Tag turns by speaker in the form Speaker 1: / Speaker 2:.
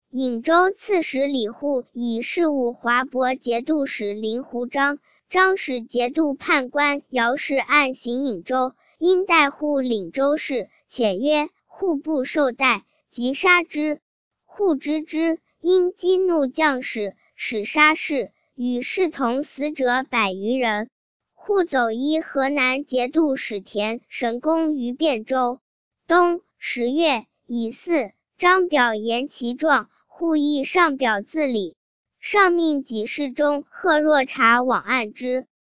Speaker 1: 颍州刺史李护以事务华亳节度使林胡章，章使节度判官姚氏案行颍州，因代护领州事，且曰：护不受待，即杀之。护知之，因激怒将士，使杀士，与士同死者100余人。护走依河南节度使田神功于汴州。冬10月乙巳，章表言其状，护亦上表自理。上命给事中贺若察往按之。